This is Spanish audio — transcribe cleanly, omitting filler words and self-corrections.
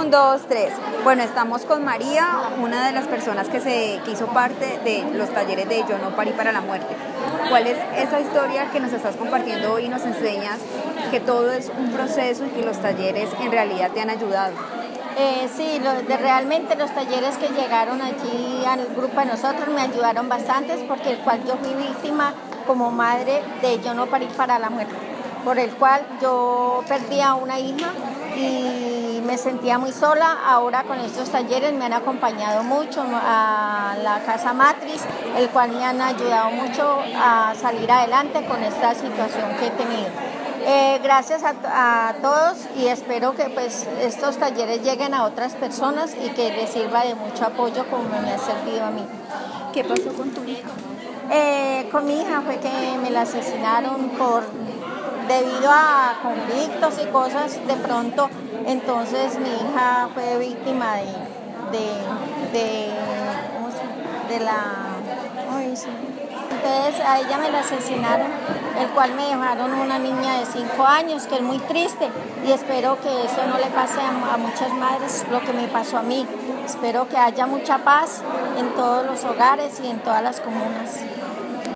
Un, dos, tres. Bueno, estamos con María, una de las personas que hizo parte de los talleres de Yo no parí para la muerte. ¿Cuál es esa historia que nos estás compartiendo hoy y nos enseñas que todo es un proceso y que los talleres en realidad te han ayudado? Sí, realmente los talleres que llegaron allí al grupo de nosotros me ayudaron bastante, porque el cual yo fui víctima como madre de Yo no parí para la muerte, por el cual yo perdí a una hija y me sentía muy sola. Ahora con estos talleres me han acompañado mucho a la Casa Matriz, el cual me han ayudado mucho a salir adelante con esta situación que he tenido. Gracias a todos y espero que pues estos talleres lleguen a otras personas y que les sirva de mucho apoyo como me ha servido a mí. ¿Qué pasó con tu hija? Con mi hija fue que me la asesinaron debido a conflictos y cosas de pronto. Entonces mi hija fue víctima Entonces a ella me la asesinaron, el cual me dejaron una niña de 5 años, que es muy triste, y espero que eso no le pase a muchas madres lo que me pasó a mí. Espero que haya mucha paz en todos los hogares y en todas las comunas.